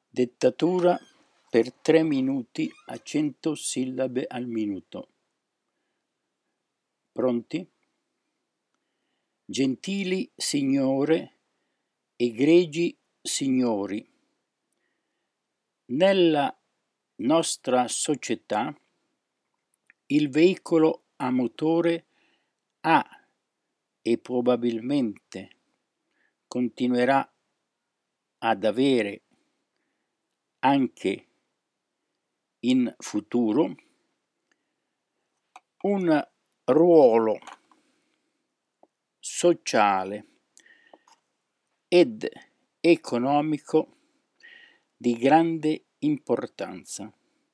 Dettatura per 3 minuti a 100 sillabe al minuto. Pronti? Gentili signore, egregi signori, nella nostra società il veicolo a motore ha e probabilmente continuerà ad avere anche in futuro un ruolo sociale ed economico di grande importanza.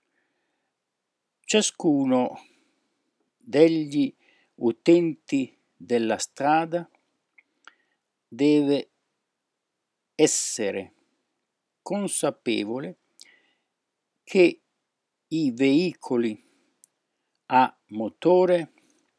Ciascuno degli utenti della strada deve essere consapevole che i veicoli a motore,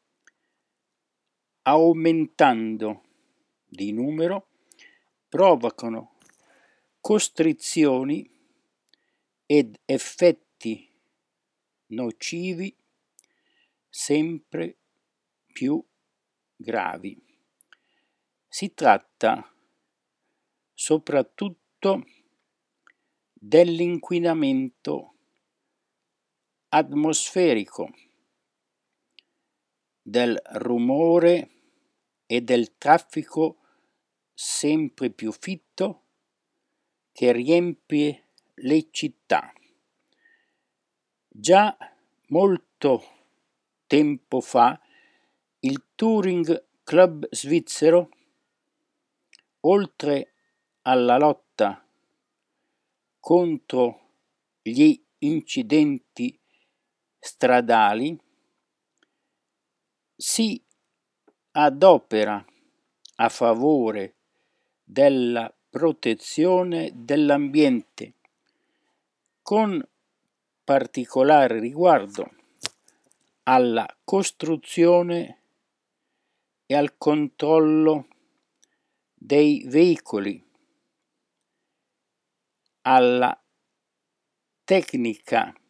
aumentando di numero, provocano costrizioni ed effetti nocivi sempre più gravi. Si tratta soprattutto dell'inquinamento atmosferico, del rumore e del traffico sempre più fitto che riempie le città. Già molto tempo fa il Touring Club svizzero, oltre alla lotta contro gli incidenti stradali, si adopera a favore della protezione dell'ambiente, con particolare riguardo alla costruzione e al controllo dei veicoli, alla tecnica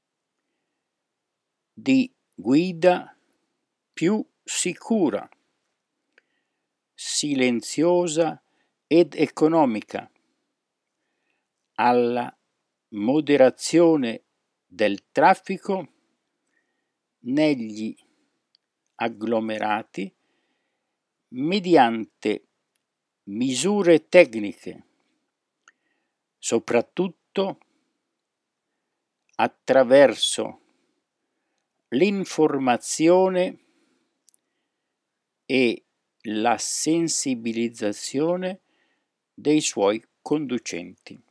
di guida più sicura, silenziosa ed economica, alla moderazione del traffico negli agglomerati mediante misure tecniche, soprattutto attraverso l'informazione e la sensibilizzazione dei suoi conducenti.